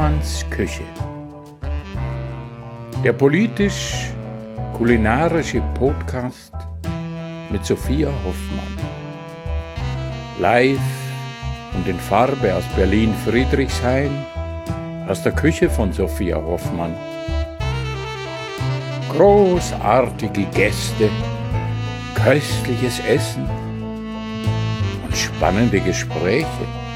Hoffmanns Küche. Der politisch-kulinarische Podcast mit Sophia Hoffmann. Live und in Farbe aus Berlin-Friedrichshain, aus der Küche von Sophia Hoffmann. Großartige Gäste, köstliches Essen und spannende Gespräche.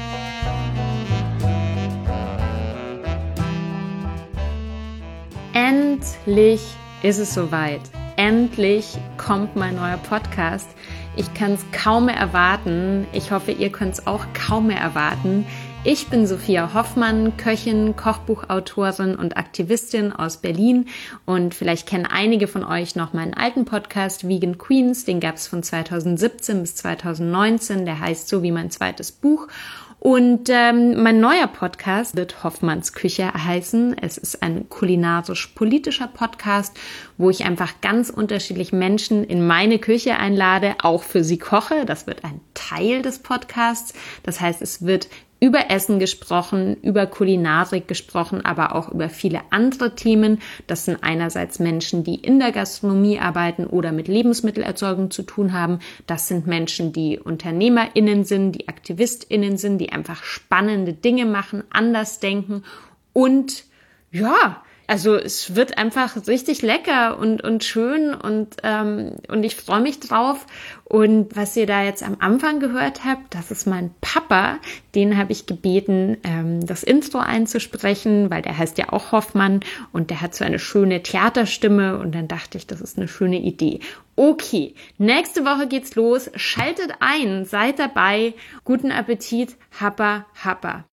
Endlich ist es soweit. Endlich kommt mein neuer Podcast. Ich kann es kaum mehr erwarten. Ich hoffe, ihr könnt es auch kaum mehr erwarten. Ich bin Sophia Hoffmann, Köchin, Kochbuchautorin und Aktivistin aus Berlin. Und vielleicht kennen einige von euch noch meinen alten Podcast Vegan Queens. Den gab es von 2017 bis 2019. Der heißt so wie mein zweites Buch. Und mein neuer Podcast wird Hoffmanns Küche heißen. Es ist ein kulinarisch-politischer Podcast, wo ich einfach ganz unterschiedliche Menschen in meine Küche einlade, auch für sie koche. Das wird ein Teil des Podcasts. Das heißt, es wird über Essen gesprochen, über Kulinarik gesprochen, aber auch über viele andere Themen. Das sind einerseits Menschen, die in der Gastronomie arbeiten oder mit Lebensmittelerzeugung zu tun haben. Das sind Menschen, die UnternehmerInnen sind, die AktivistInnen sind, die einfach spannende Dinge machen, anders denken und ja, also es wird einfach richtig lecker und schön und ich freue mich drauf. Und was ihr da jetzt am Anfang gehört habt, das ist mein Papa. Den habe ich gebeten, das Intro einzusprechen, weil der heißt ja auch Hoffmann und der hat so eine schöne Theaterstimme und dann dachte ich, das ist eine schöne Idee. Okay, nächste Woche geht's los. Schaltet ein, seid dabei. Guten Appetit, Happa, Happa.